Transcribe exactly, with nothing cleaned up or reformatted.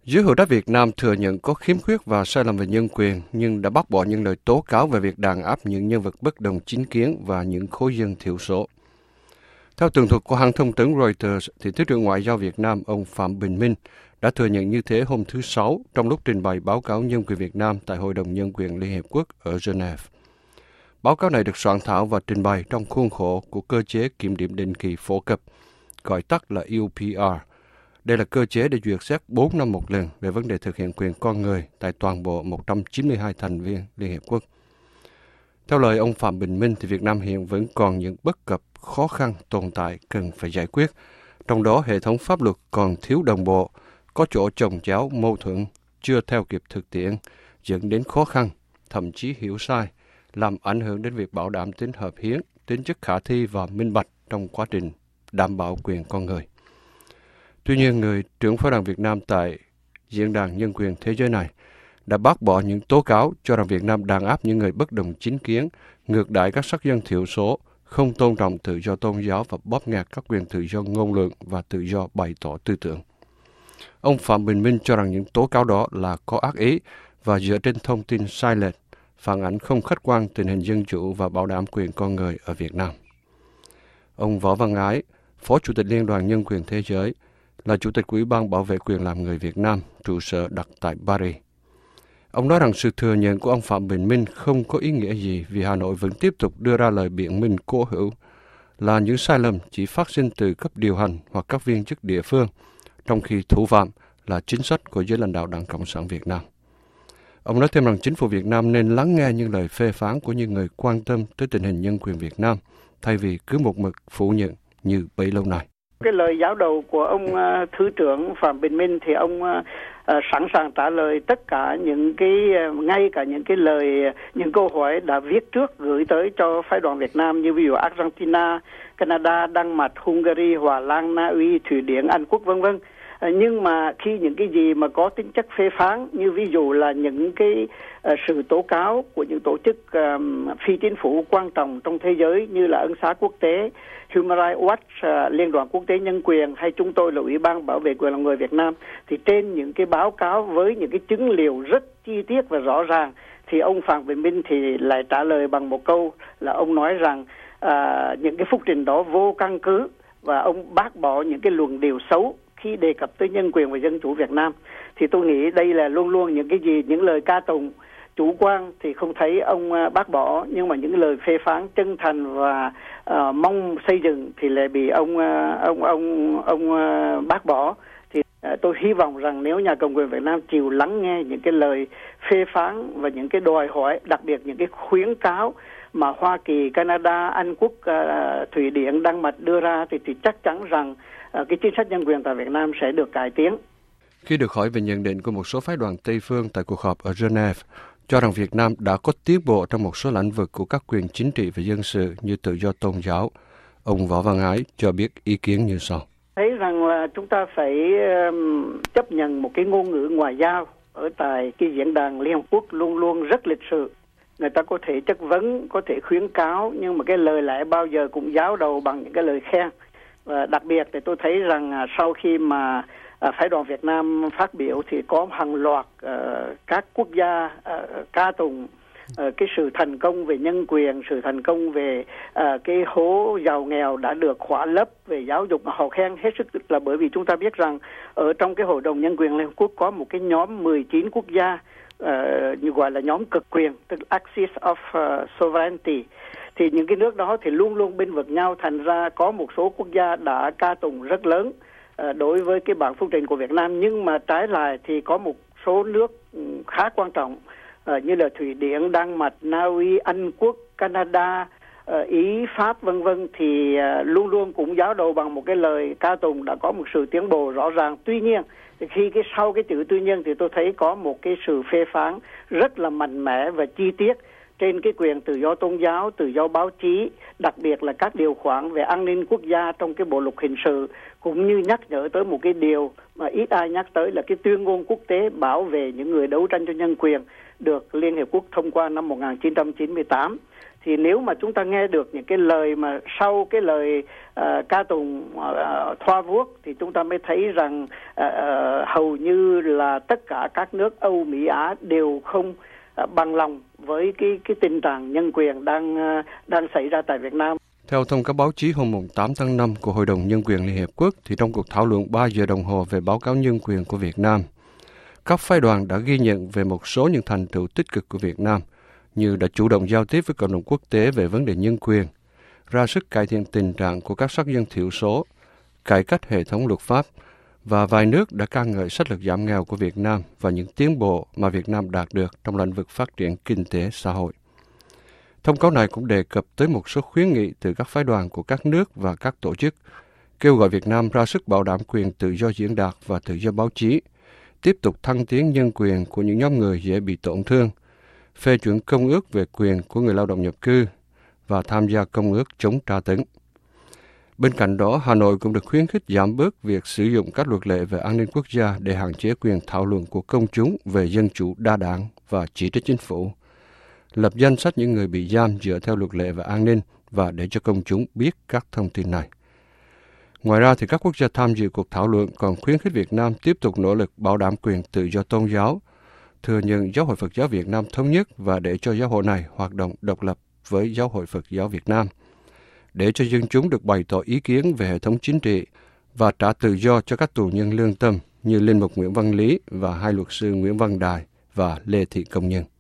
Giới hữu trách Việt Nam thừa nhận có khiếm khuyết và sai lầm về nhân quyền, nhưng đã bác bỏ những lời tố cáo về việc đàn áp những nhân vật bất đồng chính kiến và những khối dân thiểu số. Theo tường thuật của hãng thông tấn Reuters, thì Thứ trưởng Ngoại giao Việt Nam ông Phạm Bình Minh đã thừa nhận như thế hôm thứ Sáu trong lúc trình bày báo cáo nhân quyền Việt Nam tại Hội đồng Nhân quyền Liên Hiệp Quốc ở Geneva. Báo cáo này được soạn thảo và trình bày trong khuôn khổ của cơ chế kiểm điểm định kỳ phổ cập, gọi tắt là U P R. Đây là cơ chế để duyệt xét bốn năm một lần về vấn đề thực hiện quyền con người tại toàn bộ một trăm chín mươi hai thành viên Liên Hiệp Quốc. Theo lời ông Phạm Bình Minh, thì Việt Nam hiện vẫn còn những bất cập, khó khăn tồn tại cần phải giải quyết. Trong đó, hệ thống pháp luật còn thiếu đồng bộ, có chỗ chồng chéo, mâu thuẫn, chưa theo kịp thực tiễn, dẫn đến khó khăn, thậm chí hiểu sai, làm ảnh hưởng đến việc bảo đảm tính hợp hiến, tính chất khả thi và minh bạch trong quá trình đảm bảo quyền con người. Tuy nhiên, người trưởng phái đoàn Việt Nam tại Diễn đàn Nhân quyền Thế giới này đã bác bỏ những tố cáo cho rằng Việt Nam đàn áp những người bất đồng chính kiến, ngược đãi các sắc dân thiểu số, không tôn trọng tự do tôn giáo và bóp nghẹt các quyền tự do ngôn luận và tự do bày tỏ tư tưởng. Ông Phạm Bình Minh cho rằng những tố cáo đó là có ác ý và dựa trên thông tin sai lệch, phản ánh không khách quan tình hình dân chủ và bảo đảm quyền con người ở Việt Nam. Ông Võ Văn Ái, Phó Chủ tịch Liên đoàn Nhân quyền Thế giới, là Chủ tịch Ủy ban Bảo vệ quyền làm người Việt Nam, trụ sở đặt tại Paris. Ông nói rằng sự thừa nhận của ông Phạm Bình Minh không có ý nghĩa gì vì Hà Nội vẫn tiếp tục đưa ra lời biện minh cố hữu là những sai lầm chỉ phát sinh từ cấp điều hành hoặc các viên chức địa phương, trong khi thủ phạm là chính sách của giới lãnh đạo Đảng Cộng sản Việt Nam. Ông nói thêm rằng chính phủ Việt Nam nên lắng nghe những lời phê phán của những người quan tâm tới tình hình nhân quyền Việt Nam, thay vì cứ một mực phủ nhận như bấy lâu nay. Cái lời giáo đầu của ông uh, Thứ trưởng Phạm Bình Minh thì ông uh, uh, sẵn sàng trả lời tất cả những cái, uh, ngay cả những cái lời, uh, những câu hỏi đã viết trước gửi tới cho phái đoàn Việt Nam, như ví dụ Argentina, Canada, Đan Mạch, Hungary, Hòa Lan, Na Uy, Thụy Điển, Anh Quốc vân vân. À, nhưng mà khi những cái gì mà có tính chất phê phán, như ví dụ là những cái uh, sự tố cáo của những tổ chức um, phi chính phủ quan trọng trong thế giới như là Ân xá quốc tế, Human Rights Watch, uh, Liên đoàn Quốc tế Nhân quyền, hay chúng tôi là Ủy ban Bảo vệ quyền làm người Việt Nam, thì trên những cái báo cáo với những cái chứng liệu rất chi tiết và rõ ràng, thì ông Phạm Bình Minh thì lại trả lời bằng một câu là ông nói rằng uh, những cái phúc trình đó vô căn cứ, và ông bác bỏ những cái luận điệu xấu khi đề cập tới nhân quyền và dân chủ Việt Nam. Thì tôi nghĩ đây là luôn luôn những cái gì, những lời ca tụng chủ quan thì không thấy ông uh, bác bỏ, nhưng mà những lời phê phán chân thành và uh, mong xây dựng thì lại bị ông uh, ông ông ông uh, bác bỏ. Thì uh, tôi hy vọng rằng nếu nhà cầm quyền Việt Nam chịu lắng nghe những cái lời phê phán và những cái đòi hỏi, đặc biệt những cái khuyến cáo mà Hoa Kỳ, Canada, Anh Quốc, uh, Thụy Điển, Đan Mạch đưa ra, thì, thì chắc chắn rằng uh, cái chính sách nhân quyền tại Việt Nam sẽ được cải tiến. Khi được hỏi về nhận định của một số phái đoàn Tây phương tại cuộc họp ở Geneva, cho rằng Việt Nam đã có tiến bộ trong một số lĩnh vực của các quyền chính trị và dân sự như tự do tôn giáo, ông Võ Văn Ái cho biết ý kiến như sau. Thấy rằng là chúng ta phải um, chấp nhận một cái ngôn ngữ ngoại giao ở tại cái diễn đàn Liên Hợp Quốc luôn luôn rất lịch sự. Người ta có thể chất vấn, có thể khuyến cáo, nhưng mà cái lời lẽ bao giờ cũng giáo đầu bằng những cái lời khen. Và đặc biệt thì tôi thấy rằng sau khi mà À, phái đoàn Việt Nam phát biểu thì có hàng loạt uh, các quốc gia uh, ca tụng uh, cái sự thành công về nhân quyền, sự thành công về uh, cái hố giàu nghèo đã được khỏa lấp, về giáo dục, mà họ khen hết sức, là bởi vì chúng ta biết rằng ở trong cái Hội đồng Nhân quyền Liên Hợp Quốc có một cái nhóm mười chín quốc gia uh, như gọi là nhóm cực quyền, tức Axis of uh, Sovereignty. Thì những cái nước đó thì luôn luôn bênh vực nhau, thành ra có một số quốc gia đã ca tụng rất lớn đối với cái bản phúc trình của Việt Nam, nhưng mà trái lại thì có một số nước khá quan trọng như là Thụy Điển, Đan Mạch, Na Uy, Anh Quốc, Canada, Ý, Pháp vân vân thì luôn luôn cũng giáo đầu bằng một cái lời ca tụng đã có một sự tiến bộ rõ ràng. Tuy nhiên thì khi cái sau cái chữ tuy nhiên thì tôi thấy có một cái sự phê phán rất là mạnh mẽ và chi tiết trên cái quyền tự do tôn giáo, tự do báo chí, đặc biệt là các điều khoản về an ninh quốc gia trong cái bộ luật hình sự, cũng như nhắc nhở tới một cái điều mà ít ai nhắc tới là cái tuyên ngôn quốc tế bảo vệ những người đấu tranh cho nhân quyền được Liên Hiệp Quốc thông qua năm một nghìn chín trăm chín mươi tám. thì nếu mà chúng ta nghe được những cái lời mà sau cái lời uh, ca tụng uh, thoa vuốt, thì chúng ta mới thấy rằng uh, uh, hầu như là tất cả các nước Âu Mỹ Á đều không uh, bằng lòng với cái cái tình trạng nhân quyền đang uh, đang xảy ra tại Việt Nam. Theo thông cáo báo chí hôm tám tháng năm của Hội đồng Nhân quyền Liên Hiệp Quốc, thì trong cuộc thảo luận ba giờ đồng hồ về báo cáo nhân quyền của Việt Nam, các phái đoàn đã ghi nhận về một số những thành tựu tích cực của Việt Nam, như đã chủ động giao tiếp với cộng đồng quốc tế về vấn đề nhân quyền, ra sức cải thiện tình trạng của các sắc dân thiểu số, cải cách hệ thống luật pháp, và vài nước đã ca ngợi sách lược giảm nghèo của Việt Nam và những tiến bộ mà Việt Nam đạt được trong lĩnh vực phát triển kinh tế xã hội. Thông cáo này cũng đề cập tới một số khuyến nghị từ các phái đoàn của các nước và các tổ chức, kêu gọi Việt Nam ra sức bảo đảm quyền tự do diễn đạt và tự do báo chí, tiếp tục thăng tiến nhân quyền của những nhóm người dễ bị tổn thương, phê chuẩn công ước về quyền của người lao động nhập cư và tham gia công ước chống tra tấn. Bên cạnh đó, Hà Nội cũng được khuyến khích giảm bớt việc sử dụng các luật lệ về an ninh quốc gia để hạn chế quyền thảo luận của công chúng về dân chủ đa đảng và chỉ trích chính phủ, lập danh sách những người bị giam dựa theo luật lệ về an ninh và để cho công chúng biết các thông tin này. Ngoài ra, thì các quốc gia tham dự cuộc thảo luận còn khuyến khích Việt Nam tiếp tục nỗ lực bảo đảm quyền tự do tôn giáo, thừa nhận Giáo hội Phật giáo Việt Nam thống nhất và để cho giáo hội này hoạt động độc lập với Giáo hội Phật giáo Việt Nam, để cho dân chúng được bày tỏ ý kiến về hệ thống chính trị và trả tự do cho các tù nhân lương tâm như Linh mục Nguyễn Văn Lý và hai luật sư Nguyễn Văn Đài và Lê Thị Công Nhân.